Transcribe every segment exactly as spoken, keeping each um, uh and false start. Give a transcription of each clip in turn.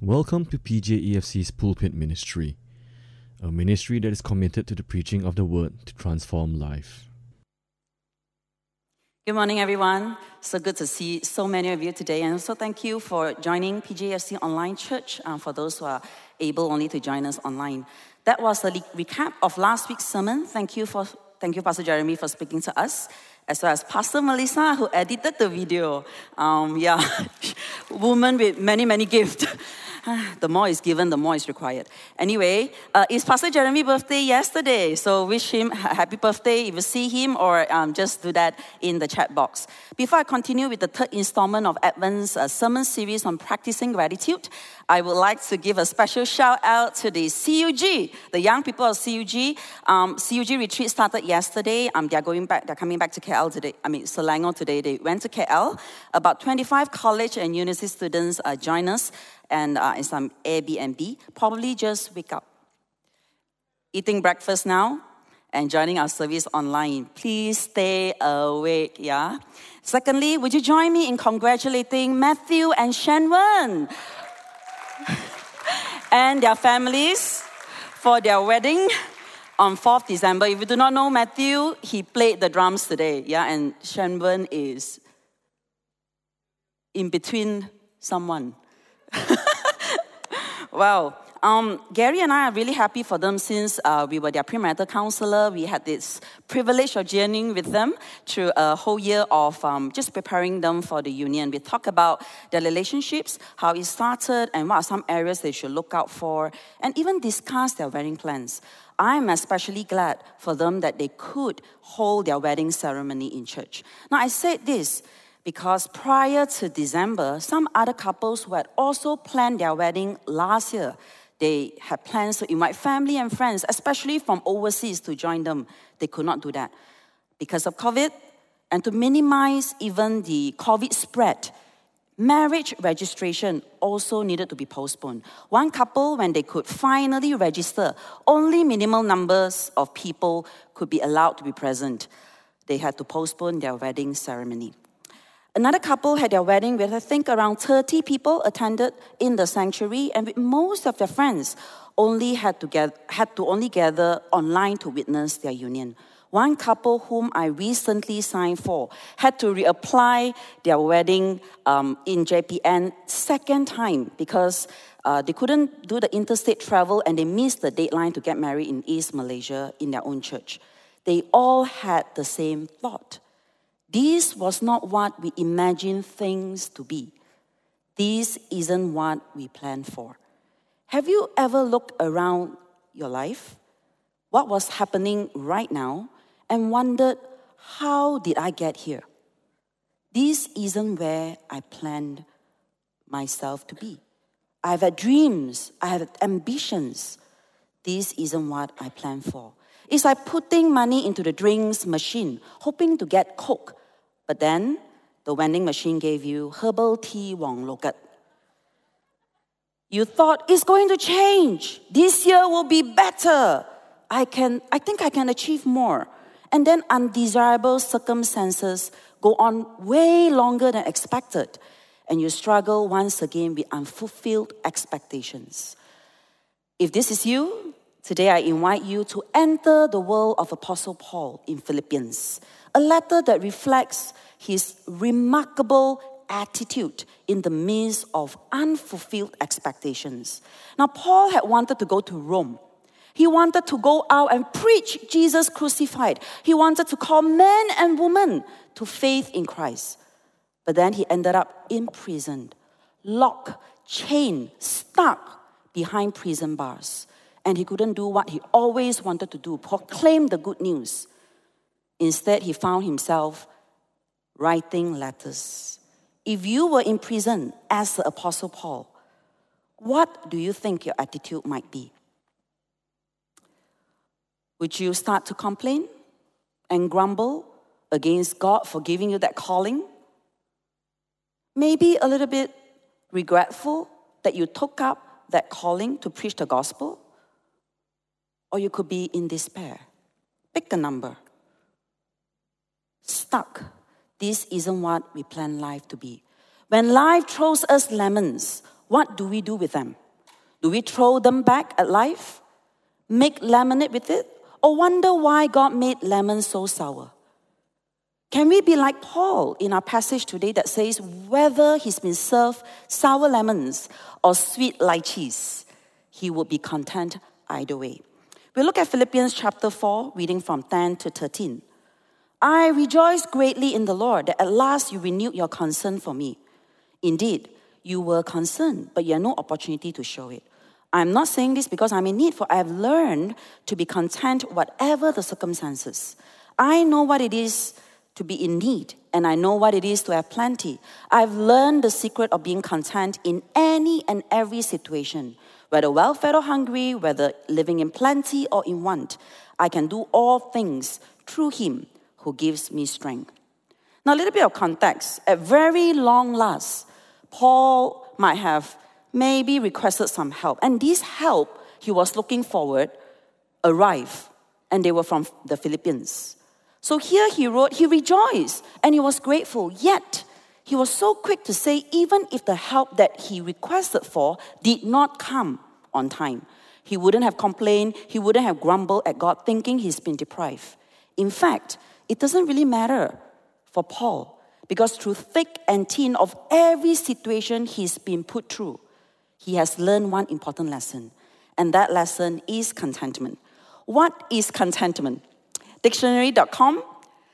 Welcome to P J E F C's Pulpit Ministry, a ministry that is committed to the preaching of the Word to transform life. Good morning, everyone. So good to see so many of you today. And also thank you for joining P J E F C Online Church, uh, for those who are able only to join us online. That was a le- recap of last week's sermon. Thank you, for, thank you, Pastor Jeremy, for speaking to us, as well as Pastor Melissa, who edited the video. Um, yeah, woman with many, many gifts. The more is given, the more is required. Anyway, uh, it's Pastor Jeremy's birthday yesterday, so wish him a happy birthday if you see him, or um, just do that in the chat box. Before I continue with the third installment of Advent's uh, sermon series on practicing gratitude, I would like to give a special shout out to the C U G, the young people of C U G. Um, C U G retreat started yesterday. Um, they're going back. They're coming back to K L today. I mean, Selangor today. They went to K L. About twenty-five college and university students uh, join us, and uh, in some Airbnb. Probably just wake up, eating breakfast now, and joining our service online. Please stay awake, yeah? Secondly, would you join me in congratulating Matthew and Shenwen and their families for their wedding on fourth of December. If you do not know Matthew, he played the drums today, yeah? And Shenwen is in between someone. Wow. Um, Gary and I are really happy for them since uh, we were their premarital counselor. We had this privilege of journeying with them through a whole year of um, just preparing them for the union. We talk about their relationships, how it started, and what are some areas they should look out for, and even discuss their wedding plans. I'm especially glad for them that they could hold their wedding ceremony in church. Now, I said this because prior to December, some other couples who had also planned their wedding last year, they had plans to invite family and friends, especially from overseas, to join them. They could not do that because of COVID. And to minimize even the COVID spread, marriage registration also needed to be postponed. One couple, when they could finally register, only minimal numbers of people could be allowed to be present. They had to postpone their wedding ceremony. Another couple had their wedding with, I think, around thirty people attended in the sanctuary, and with most of their friends only had to get, had to only gather online to witness their union. One couple whom I recently signed for had to reapply their wedding um, in J P N second time because uh, they couldn't do the interstate travel and they missed the deadline to get married in East Malaysia in their own church. They all had the same thought. This was not what we imagined things to be. This isn't what we planned for. Have you ever looked around your life, what was happening right now, and wondered, how did I get here? This isn't where I planned myself to be. I've had dreams, I have ambitions. This isn't what I planned for. It's like putting money into the drinks machine, hoping to get Coke. But then, the vending machine gave you herbal tea Wong Logat. You thought, it's going to change. This year will be better. I can, I think I can achieve more. And then undesirable circumstances go on way longer than expected. And you struggle once again with unfulfilled expectations. If this is you, today I invite you to enter the world of Apostle Paul in Philippians, a letter that reflects his remarkable attitude in the midst of unfulfilled expectations. Now, Paul had wanted to go to Rome. He wanted to go out and preach Jesus crucified. He wanted to call men and women to faith in Christ. But then he ended up imprisoned, locked, chained, stuck behind prison bars. And he couldn't do what he always wanted to do, proclaim the good news. Instead, he found himself writing letters. If you were in prison as the Apostle Paul, what do you think your attitude might be? Would you start to complain and grumble against God for giving you that calling? Maybe a little bit regretful that you took up that calling to preach the gospel? Or you could be in despair. Pick a number. Stuck. This isn't what we plan life to be. When life throws us lemons, what do we do with them? Do we throw them back at life? Make lemonade with it? Or wonder why God made lemons so sour? Can we be like Paul in our passage today that says, whether he's been served sour lemons or sweet lychees, he would be content either way. We look at Philippians chapter four, reading from ten to thirteen. I rejoice greatly in the Lord that at last you renewed your concern for me. Indeed, you were concerned, but you had no opportunity to show it. I'm not saying this because I'm in need, for I have learned to be content whatever the circumstances. I know what it is to be in need, and I know what it is to have plenty. I've learned the secret of being content in any and every situation, whether well-fed or hungry, whether living in plenty or in want. I can do all things through him who gives me strength. Now, a little bit of context. At very long last, Paul might have maybe requested some help. And this help he was looking forward arrived, and they were from the Philippians. So here he wrote, he rejoiced and he was grateful. Yet, he was so quick to say, even if the help that he requested for did not come on time, he wouldn't have complained, he wouldn't have grumbled at God, thinking he's been deprived. In fact, it doesn't really matter for Paul, because through thick and thin of every situation he's been put through, he has learned one important lesson, and that lesson is contentment. What is contentment? Dictionary dot com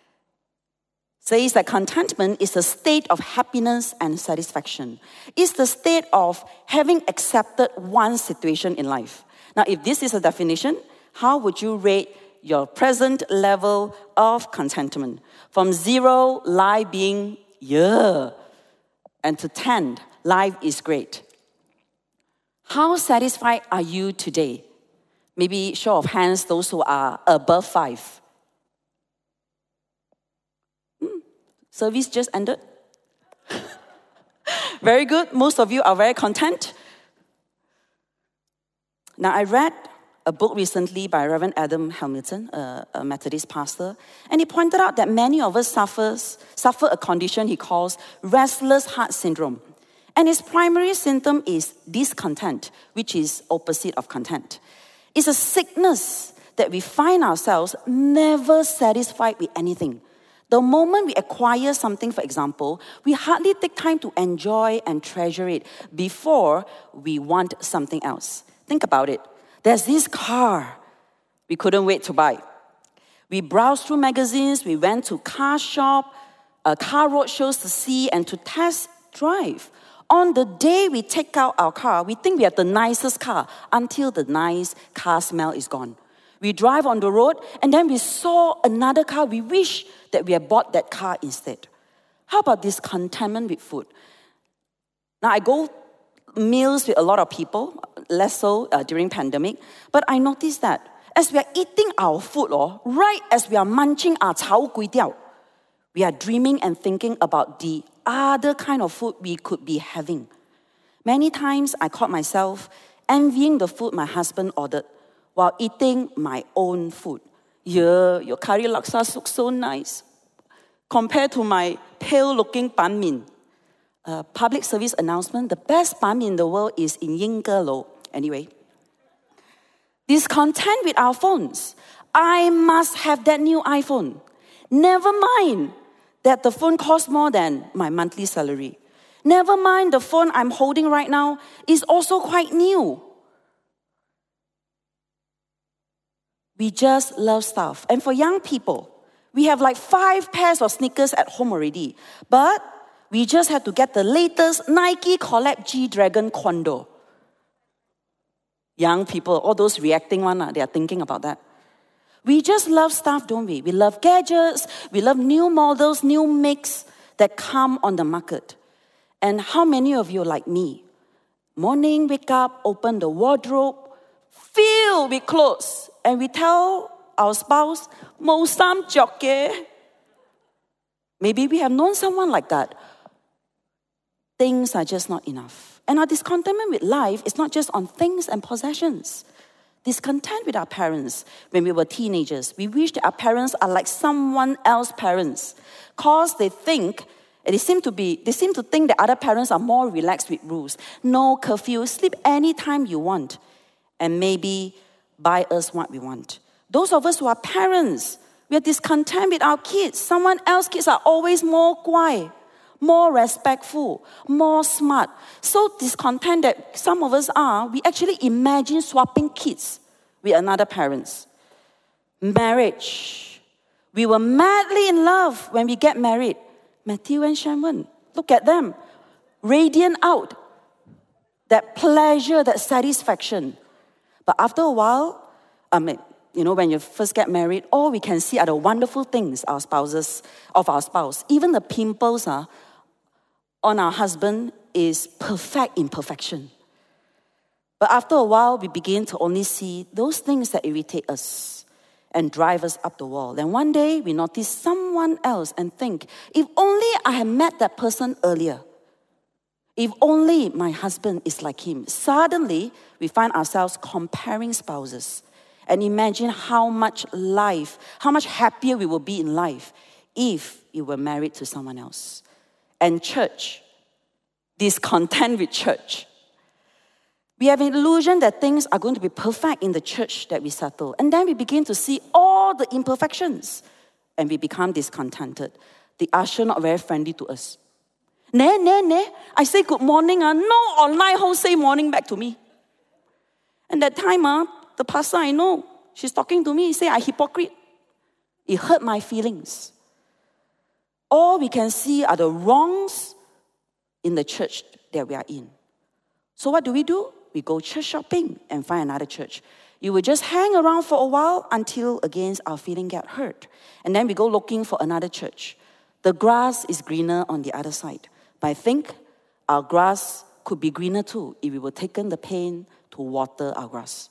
says that contentment is a state of happiness and satisfaction. It's the state of having accepted one situation in life. Now, if this is a definition, how would you rate your present level of contentment? From zero, life being, yeah, and to ten, life is great. How satisfied are you today? Maybe show of hands, those who are above five. Hmm. Service just ended. Very good. Most of you are very content. Now, I read a book recently by Reverend Adam Hamilton, a, a Methodist pastor, and he pointed out that many of us suffers, suffer a condition he calls restless heart syndrome. And its primary symptom is discontent, which is opposite of content. It's a sickness that we find ourselves never satisfied with anything. The moment we acquire something, for example, we hardly take time to enjoy and treasure it before we want something else. Think about it. There's this car we couldn't wait to buy. We browsed through magazines, we went to car shop, uh, car road shows to see and to test drive. On the day we take out our car, we think we have the nicest car until the nice car smell is gone. We drive on the road and then we saw another car. We wish that we had bought that car instead. How about this contentment with food? Now, I go meals with a lot of people, less so uh, during pandemic, but I noticed that as we are eating our food, oh, right as we are munching our chao gui diao, we are dreaming and thinking about the other kind of food we could be having. Many times I caught myself envying the food my husband ordered while eating my own food. Yeah, your curry laksa looks so nice compared to my pale-looking ban min. Uh, public service announcement, the best ban min in the world is in Yingge-lo. Anyway, discontent with our phones. I must have that new iPhone. Never mind that the phone costs more than my monthly salary. Never mind the phone I'm holding right now is also quite new. We just love stuff. And for young people, we have like five pairs of sneakers at home already. But we just had to get the latest Nike Collab G-Dragon Condor. Young people, all those reacting one, they are thinking about that. We just love stuff, don't we? We love gadgets, we love new models, new makes that come on the market. And how many of you are like me? Morning, wake up, open the wardrobe, filled with clothes, and we tell our spouse, "Mo sam joke." Maybe we have known someone like that. Things are just not enough. And our discontentment with life is not just on things and possessions. Discontent with our parents. When we were teenagers, we wish that our parents are like someone else's parents because they think And they seem to be, they seem to think that other parents are more relaxed with rules. No curfew, sleep anytime you want. And maybe buy us what we want. Those of us who are parents, we are discontent with our kids. Someone else's kids are always more quiet, more respectful, more smart. So discontent that some of us are, we actually imagine swapping kids with another parents. Marriage. We were madly in love when we get married. Matthew and Shanwen, look at them. Radiant out. That pleasure, that satisfaction. But after a while, I mean, you know, when you first get married, all we can see are the wonderful things our spouses, of our spouse. Even the pimples uh, on our husband is perfect imperfection. But after a while, we begin to only see those things that irritate us and drive us up the wall. And one day, we notice someone else and think, if only I had met that person earlier. If only my husband is like him. Suddenly, we find ourselves comparing spouses and imagine how much life, how much happier we will be in life if you were married to someone else. And church, discontent with church. We have an illusion that things are going to be perfect in the church that we settle. And then we begin to see all the imperfections and we become discontented. The usher not very friendly to us. Ne, ne, ne. I say good morning. Uh, no online host say morning back to me. And that time, uh, the pastor I know, she's talking to me, he say, I'm hypocrite. It hurt my feelings. All we can see are the wrongs in the church that we are in. So what do we do? We go church shopping and find another church. You will just hang around for a while until again our feeling get hurt. And then we go looking for another church. The grass is greener on the other side. But I think our grass could be greener too if we were taken the pain to water our grass.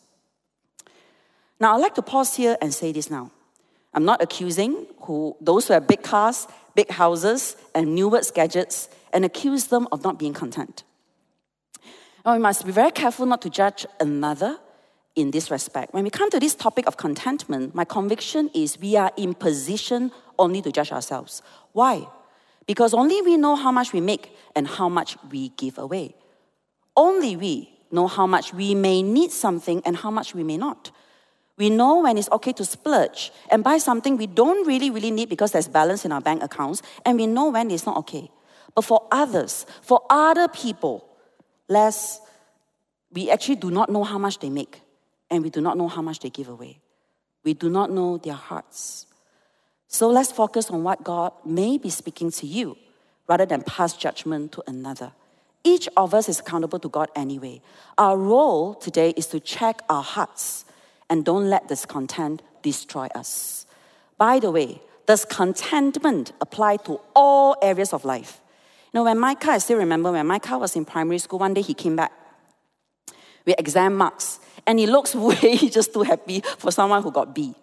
Now, I'd like to pause here and say this now. I'm not accusing who those who have big cars, big houses, and newest gadgets and accuse them of not being content. Now, we must be very careful not to judge another in this respect. When we come to this topic of contentment, my conviction is we are in position only to judge ourselves. Why? Because only we know how much we make and how much we give away. Only we know how much we may need something and how much we may not. We know when it's okay to splurge and buy something we don't really, really need because there's balance in our bank accounts, and we know when it's not okay. But for others, for other people, less, we actually do not know how much they make, and we do not know how much they give away. We do not know their hearts. So let's focus on what God may be speaking to you rather than pass judgment to another. Each of us is accountable to God anyway. Our role today is to check our hearts and don't let discontent destroy us. By the way, does contentment apply to all areas of life? You know, when Micah, I still remember when Micah was in primary school, one day he came back with exam marks. And he looks way just too happy for someone who got B.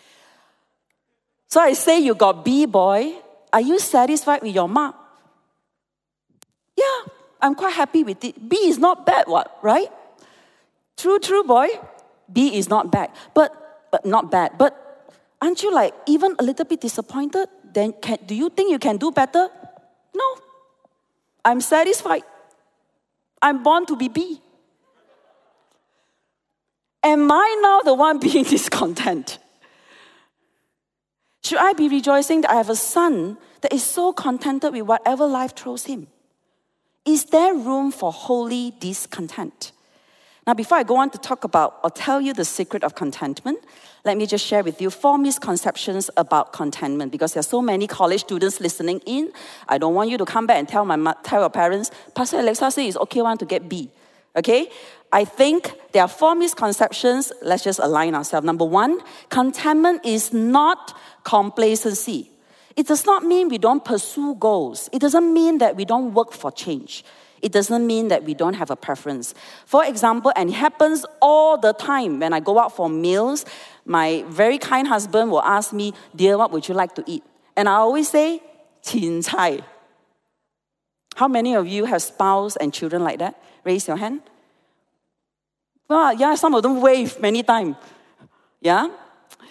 So I say, you got B, boy. Are you satisfied with your mark? Yeah, I'm quite happy with it. B is not bad, what, right? True, true, boy. B is not bad. But, but not bad. But aren't you like even a little bit disappointed? Then can, do you think you can do better? No. I'm satisfied. I'm born to be B. Am I now the one being discontent? Should I be rejoicing that I have a son that is so contented with whatever life throws him? Is there room for holy discontent? Now, before I go on to talk about or tell you the secret of contentment, let me just share with you four misconceptions about contentment, because there are so many college students listening in. I don't want you to come back and tell my tell your parents, Pastor Alexa says it's okay one to get B. Okay? I think there are four misconceptions. Let's just align ourselves. Number one, contentment is not complacency. It does not mean we don't pursue goals. It doesn't mean that we don't work for change. It doesn't mean that we don't have a preference. For example, and it happens all the time when I go out for meals, my very kind husband will ask me, dear, what would you like to eat? And I always say, chin cai. How many of you have spouse and children like that? Raise your hand. Well, yeah, some of them wave many times. Yeah?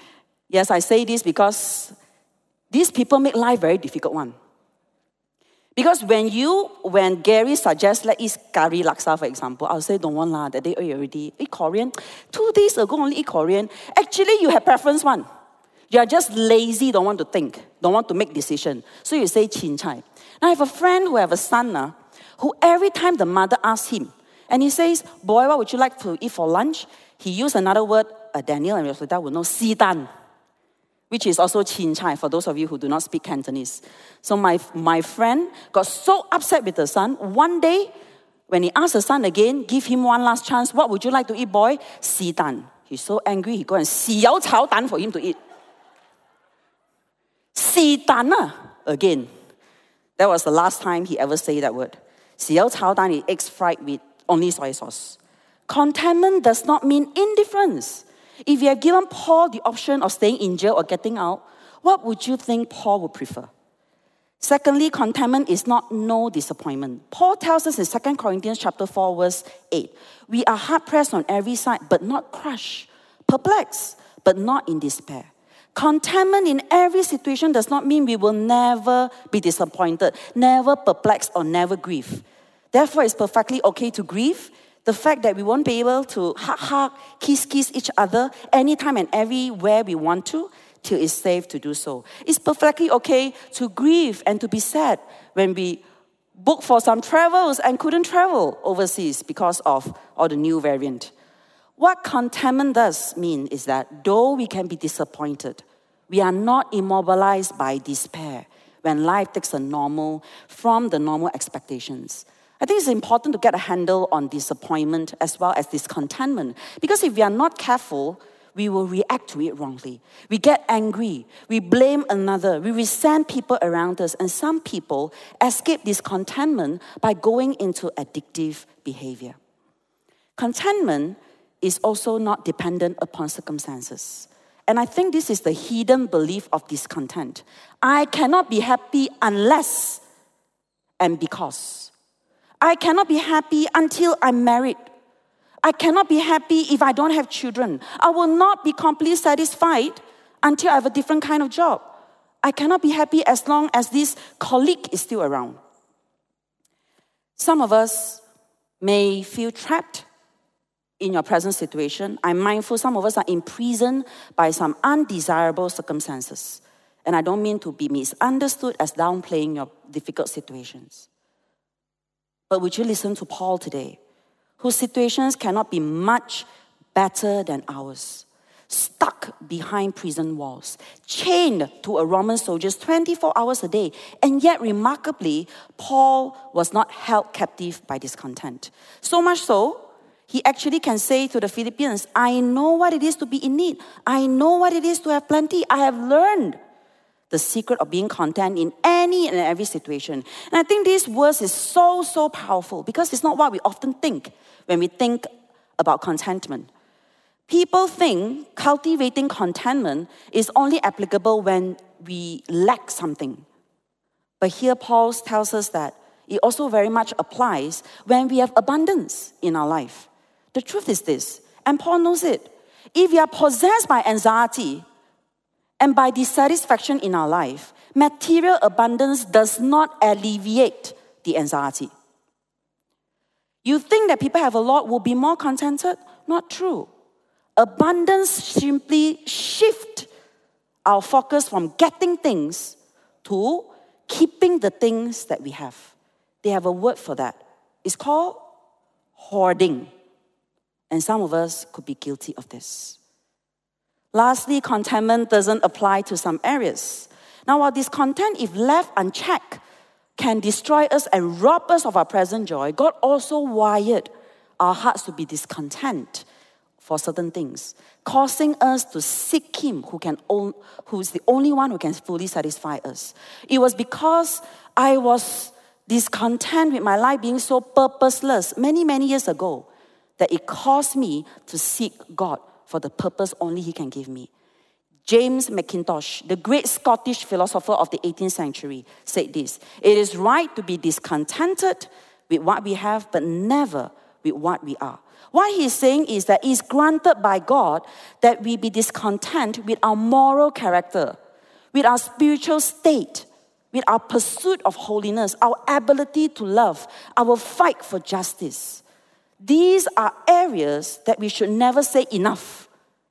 Yes, I say this because these people make life very difficult one. Because when you, when Gary suggests, let's eat curry laksa, for example, I'll say, don't want lah, that day oh, you already eat Korean. Two days ago, only eat Korean. Actually, you have preference one. You are just lazy, don't want to think, don't want to make decision. So you say chin chai. Now, I have a friend who have a son uh, who every time the mother asks him, and he says, boy, what would you like to eat for lunch? He used another word, uh, Daniel and Rosita will know, si dan, which is also chin chai for those of you who do not speak Cantonese. So my, my friend got so upset with the son. One day, when he asked the son again, give him one last chance, what would you like to eat, boy? Si dan. He's so angry, he go and si yao cao dan for him to eat. Si dan again. That was the last time he ever said that word. Si yao cao dan is eggs fried with only soy sauce. Contentment does not mean indifference. If you have given Paul the option of staying in jail or getting out, what would you think Paul would prefer? Secondly, contentment is not no disappointment. Paul tells us in Second Corinthians chapter four, verse eight, we are hard-pressed on every side, but not crushed, perplexed, but not in despair. Contentment in every situation does not mean we will never be disappointed, never perplexed, or never grieve. Therefore, it's perfectly okay to grieve. The fact that we won't be able to hug, hug, kiss, kiss each other anytime and everywhere we want to, till it's safe to do so. It's perfectly okay to grieve and to be sad when we booked for some travels and couldn't travel overseas because of all the new variant. What contentment does mean is that though we can be disappointed, we are not immobilized by despair when life takes a normal from the normal expectations. I think it's important to get a handle on disappointment as well as discontentment. Because if we are not careful, we will react to it wrongly. We get angry, we blame another, we resent people around us, and some people escape discontentment by going into addictive behavior. Contentment is also not dependent upon circumstances. And I think this is the hidden belief of discontent. I cannot be happy unless and because. I cannot be happy until I'm married. I cannot be happy if I don't have children. I will not be completely satisfied until I have a different kind of job. I cannot be happy as long as this colleague is still around. Some of us may feel trapped in your present situation. I'm mindful some of us are imprisoned by some undesirable circumstances. And I don't mean to be misunderstood as downplaying your difficult situations. But would you listen to Paul today, whose situations cannot be much better than ours? Stuck behind prison walls, chained to a Roman soldier twenty-four hours a day. And yet, remarkably, Paul was not held captive by discontent. So much so, he actually can say to the Philippians, I know what it is to be in need. I know what it is to have plenty. I have learned the secret of being content in any and every situation. And I think this verse is so, so powerful because it's not what we often think when we think about contentment. People think cultivating contentment is only applicable when we lack something. But here Paul tells us that it also very much applies when we have abundance in our life. The truth is this, and Paul knows it. If we are possessed by anxiety and by dissatisfaction in our life, material abundance does not alleviate the anxiety. You think that people have a lot will be more contented? Not true. Abundance simply shifts our focus from getting things to keeping the things that we have. They have a word for that. It's called hoarding. And some of us could be guilty of this. Lastly, contentment doesn't apply to some areas. Now, while discontent, if left unchecked, can destroy us and rob us of our present joy, God also wired our hearts to be discontent for certain things, causing us to seek Him who can, who is the only one who can fully satisfy us. It was because I was discontent with my life being so purposeless many, many years ago that it caused me to seek God for the purpose only He can give me. James Mackintosh, the great Scottish philosopher of the eighteenth century, said this: it is right to be discontented with what we have, but never with what we are. What he's saying is that it's granted by God that we be discontent with our moral character, with our spiritual state, with our pursuit of holiness, our ability to love, our fight for justice. These are areas that we should never say enough.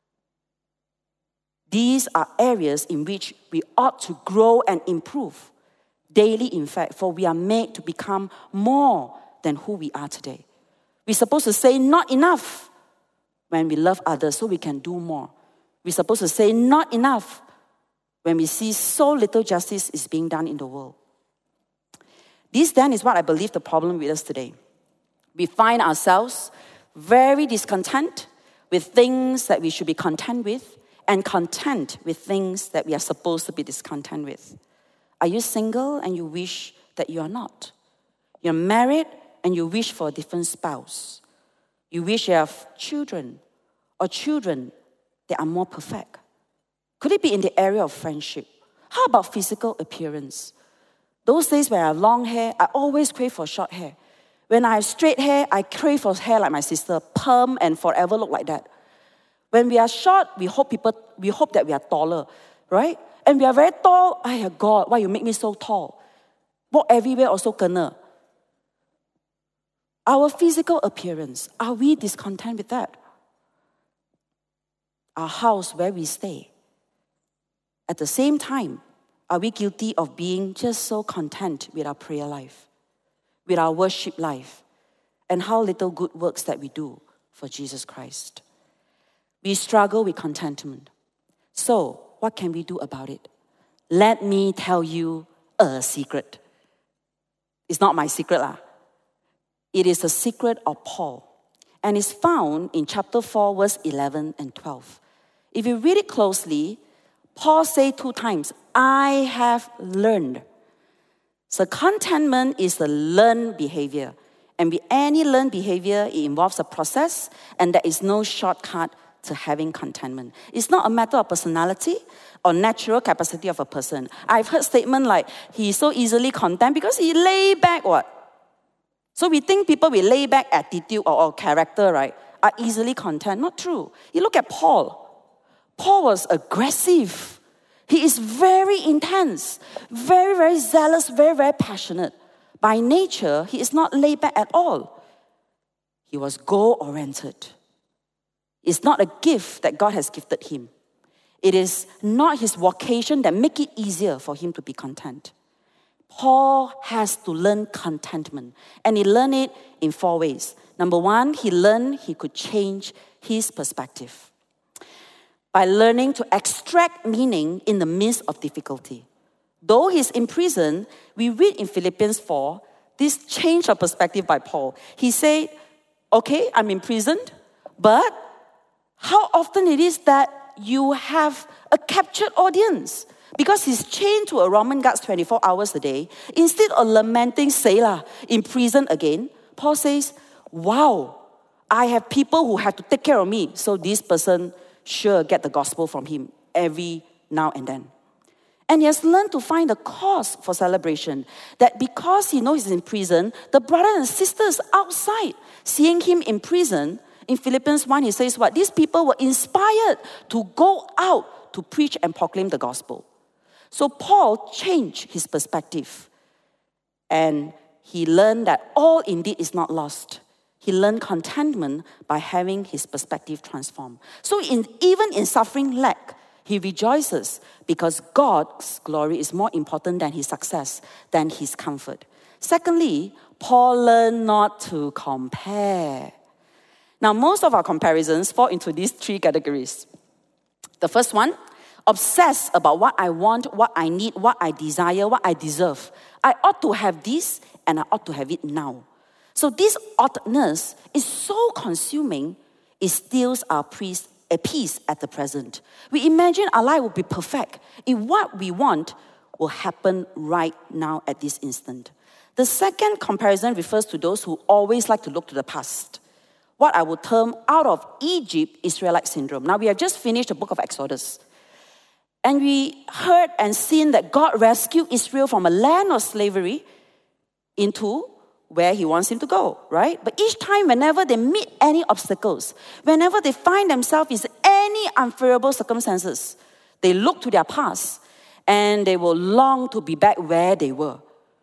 These are areas in which we ought to grow and improve daily, in fact, for we are made to become more than who we are today. We're supposed to say not enough when we love others so we can do more. We're supposed to say not enough when we see so little justice is being done in the world. This then is what I believe the problem with us today. We find ourselves very discontent with things that we should be content with and content with things that we are supposed to be discontent with. Are you single and you wish that you are not? You're married and you wish for a different spouse. You wish you have children or children that are more perfect. Could it be in the area of friendship? How about physical appearance? Those days when I have long hair, I always crave for short hair. When I have straight hair, I crave for hair like my sister, perm and forever look like that. When we are short, we hope people, we hope that we are taller, right? And we are very tall. Oh God, why you make me so tall? Walk everywhere also kena. Our physical appearance, are we discontent with that? Our house, where we stay. At the same time, are we guilty of being just so content with our prayer life, with our worship life, and how little good works that we do for Jesus Christ? We struggle with contentment. So, what can we do about it? Let me tell you a secret. It's not my secret lah. It is the secret of Paul, and it's found in chapter four, verse eleven and twelve. If you read it closely, Paul says two times, I have learned. So contentment is a learned behavior. And with any learned behavior, it involves a process, and there is no shortcut to having contentment. It's not a matter of personality or natural capacity of a person. I've heard statements like, he's so easily content because he lay back what? So we think people with lay back attitude or, or character, right, are easily content. Not true. You look at Paul. Paul was aggressive. He is very intense, very, very zealous, very, very passionate. By nature, he is not laid back at all. He was goal-oriented. It's not a gift that God has gifted him. It is not his vocation that make it easier for him to be content. Paul has to learn contentment, and he learned it in four ways. Number one, he learned he could change his perspective by learning to extract meaning in the midst of difficulty. Though he's in prison, we read in Philippians four, this change of perspective by Paul. He said, okay, I'm imprisoned, but how often it is that you have a captured audience? Because he's chained to a Roman guard twenty-four hours a day. Instead of lamenting, say lah, in prison again, Paul says, wow, I have people who have to take care of me. So this person sure get the gospel from him every now and then. And he has learned to find a cause for celebration. That because he knows he's in prison, the brothers and sisters outside, seeing him in prison, in Philippians one, he says what? These people were inspired to go out to preach and proclaim the gospel. So Paul changed his perspective. And he learned that all indeed is not lost. He learned contentment by having his perspective transformed. So in, even in suffering lack, he rejoices because God's glory is more important than his success, than his comfort. Secondly, Paul learned not to compare. Now, most of our comparisons fall into these three categories. The first one, obsess about what I want, what I need, what I desire, what I deserve. I ought to have this and I ought to have it now. So this oughtness is so consuming, it steals our peace, a peace at the present. We imagine our life will be perfect if what we want will happen right now at this instant. The second comparison refers to those who always like to look to the past. What I would term out of Egypt Israelite syndrome. Now we have just finished the book of Exodus. And we heard and seen that God rescued Israel from a land of slavery into where he wants him to go, right? But each time, whenever they meet any obstacles, whenever they find themselves in any unfavorable circumstances, they look to their past And they will long to be back where they were.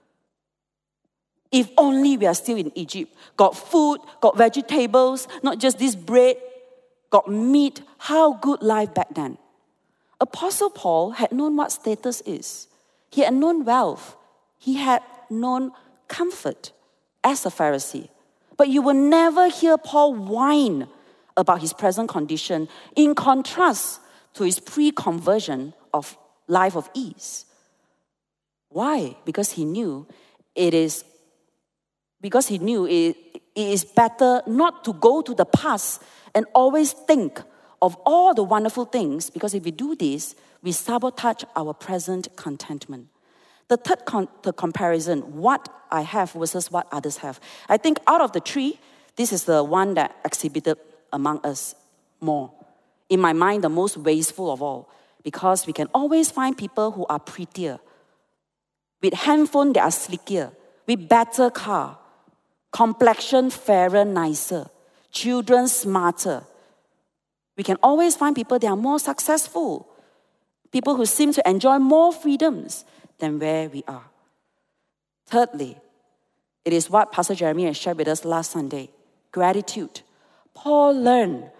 If only we are still in Egypt. Got food, got vegetables, not just this bread, got meat. How good life back then. Apostle Paul had known what status is. He had known wealth. He had known comfort as a Pharisee. But you will never hear Paul whine about his present condition in contrast to his pre-conversion of life of ease. Why? Because he knew it is because he knew it, it is better not to go to the past and always think of all the wonderful things, because if we do this, we sabotage our present contentment. The third con- the comparison, what I have versus what others have. I think out of the three, this is the one that exhibited among us more. In my mind, the most wasteful of all, because we can always find people who are prettier, with handphone that are slickier, with better car, complexion fairer, nicer, children smarter. We can always find people that are more successful, people who seem to enjoy more freedoms than where we are. Thirdly, it is what Pastor Jeremy has shared with us last Sunday, gratitude. Paul learned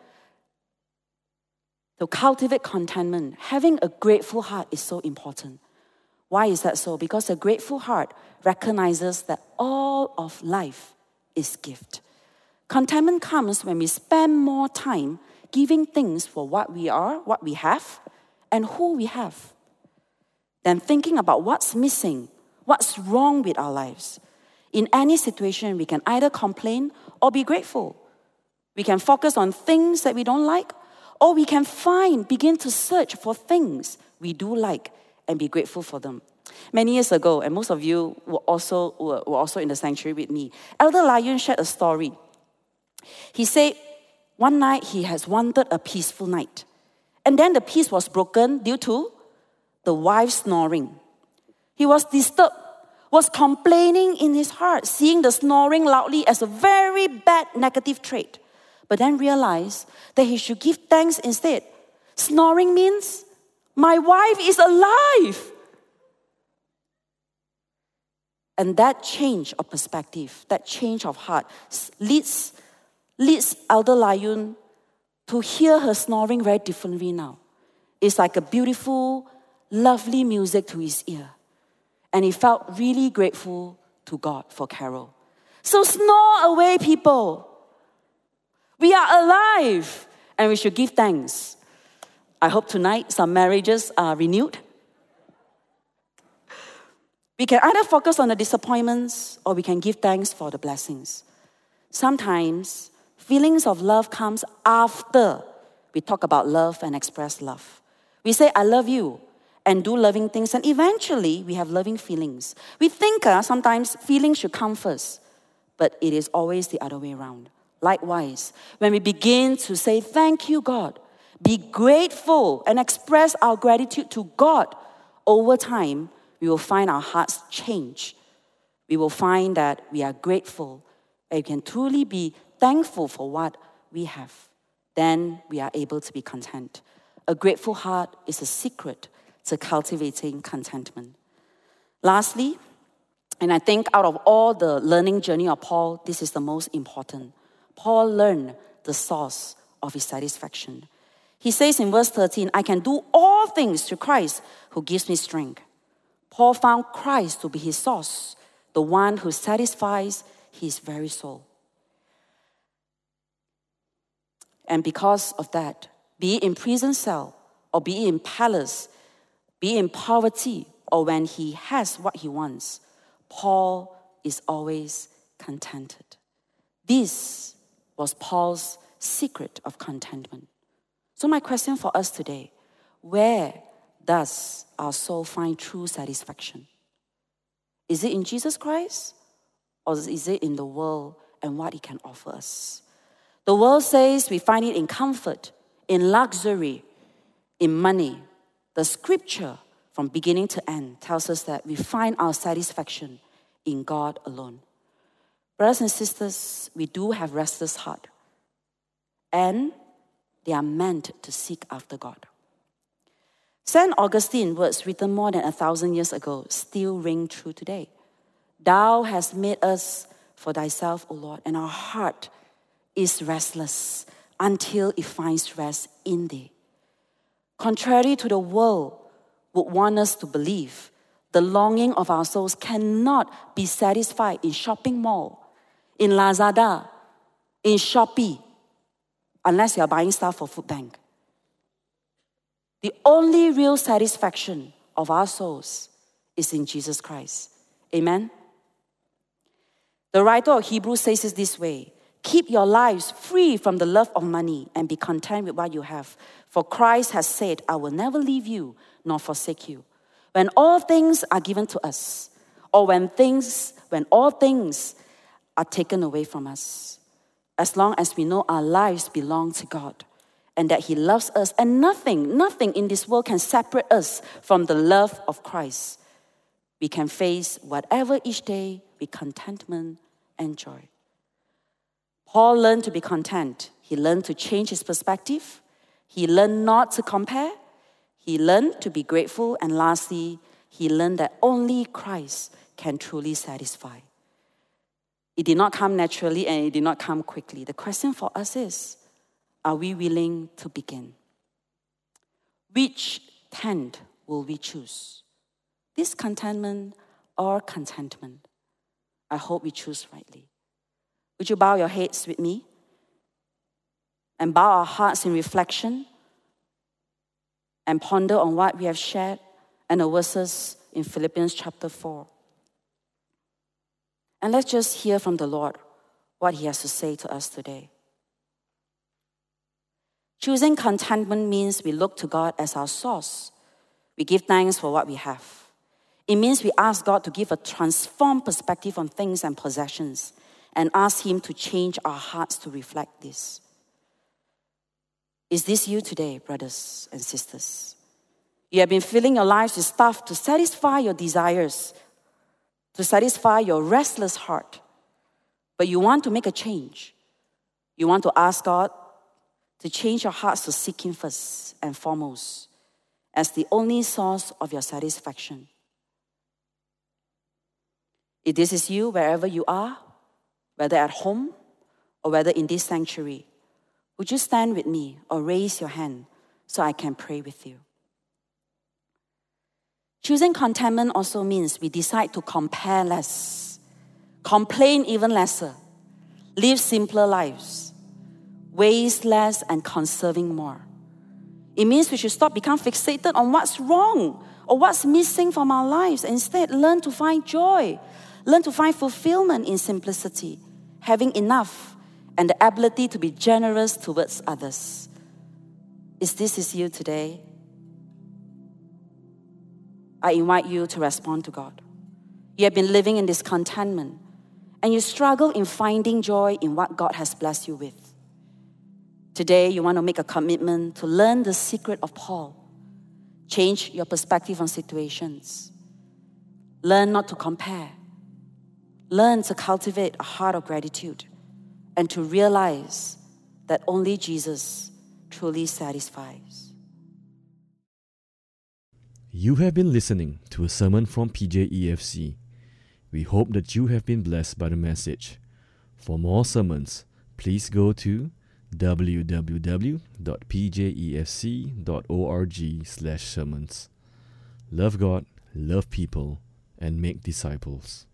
to cultivate contentment. Having a grateful heart is so important. Why is that so? Because a grateful heart recognizes that all of life is gift. Contentment comes when we spend more time giving things for what we are, what we have, and who we have, than thinking about what's missing, what's wrong with our lives. In any situation, we can either complain or be grateful. We can focus on things that we don't like, or we can find, begin to search for things we do like and be grateful for them. Many years ago, and most of you were also, were, were also in the sanctuary with me, Elder Lion shared a story. He said, one night he has wanted a peaceful night. And then the peace was broken due to the wife snoring. He was disturbed, was complaining in his heart, seeing the snoring loudly as a very bad negative trait. But then realized that he should give thanks instead. Snoring means my wife is alive. And that change of perspective, that change of heart leads, leads Elder Lion to hear her snoring very differently now. It's like a beautiful, lovely music to his ear. And he felt really grateful to God for Carol. So snore away, people. We are alive and we should give thanks. I hope tonight some marriages are renewed. We can either focus on the disappointments or we can give thanks for the blessings. Sometimes feelings of love comes after we talk about love and express love. We say, I love you, and do loving things, and eventually we have loving feelings. We think uh, sometimes feelings should come first, but it is always the other way around. Likewise, when we begin to say, thank you, God, be grateful and express our gratitude to God, over time, we will find our hearts change. We will find that we are grateful and we can truly be thankful for what we have. Then we are able to be content. A grateful heart is a secret to cultivating contentment. Lastly, and I think out of all the learning journey of Paul, this is the most important. Paul learned the source of his satisfaction. He says in verse thirteen, I can do all things through Christ who gives me strength. Paul found Christ to be his source, the one who satisfies his very soul. And because of that, be it in prison cell, or be it in palace, be it in poverty, or when he has what he wants, Paul is always contented. This was Paul's secret of contentment. So my question for us today, where does our soul find true satisfaction? Is it in Jesus Christ, or is it in the world and what it can offer us? The world says we find it in comfort, in luxury, in money. The scripture, from beginning to end, tells us that we find our satisfaction in God alone. Brothers and sisters, we do have restless heart, and they are meant to seek after God. Saint Augustine's words written more than a thousand years ago still ring true today. Thou hast made us for thyself, O Lord, and our heart is restless until it finds rest in thee. Contrary to the world would want us to believe, the longing of our souls cannot be satisfied in shopping mall, in Lazada, in Shopee, unless you are buying stuff for Food Bank. The only real satisfaction of our souls is in Jesus Christ. Amen? The writer of Hebrews says it this way: keep your lives free from the love of money and be content with what you have. For Christ has said, I will never leave you nor forsake you. When all things are given to us, or when things, when all things are taken away from us, as long as we know our lives belong to God and that He loves us, and nothing, nothing in this world can separate us from the love of Christ, we can face whatever each day with contentment and joy. Paul learned to be content. He learned to change his perspective. He learned not to compare. He learned to be grateful. And lastly, he learned that only Christ can truly satisfy. It did not come naturally and it did not come quickly. The question for us is, are we willing to begin? Which tent will we choose? Discontentment or contentment? I hope we choose rightly. Would you bow your heads with me and bow our hearts in reflection and ponder on what we have shared and the verses in Philippians chapter four. And let's just hear from the Lord what He has to say to us today. Choosing contentment means we look to God as our source. We give thanks for what we have. It means we ask God to give a transformed perspective on things and possessions and ask Him to change our hearts to reflect this. Is this you today, brothers and sisters? You have been filling your lives with stuff to satisfy your desires, to satisfy your restless heart. But you want to make a change. You want to ask God to change your hearts to seek Him first and foremost as the only source of your satisfaction. If this is you, wherever you are, whether at home or whether in this sanctuary, would you stand with me or raise your hand so I can pray with you? Choosing contentment also means we decide to compare less, complain even lesser, live simpler lives, waste less and conserving more. It means we should stop becoming fixated on what's wrong or what's missing from our lives and instead learn to find joy, learn to find fulfillment in simplicity, having enough and the ability to be generous towards others. If this is you today, I invite you to respond to God. You have been living in discontentment and you struggle in finding joy in what God has blessed you with. Today, you want to make a commitment to learn the secret of Paul. Change your perspective on situations. Learn not to compare. Learn to cultivate a heart of gratitude and to realize that only Jesus truly satisfies. You have been listening to a sermon from P J E F C. We hope that you have been blessed by the message. For more sermons, please go to w w w dot p j e f c dot org slash sermons. Love God, love people, and make disciples.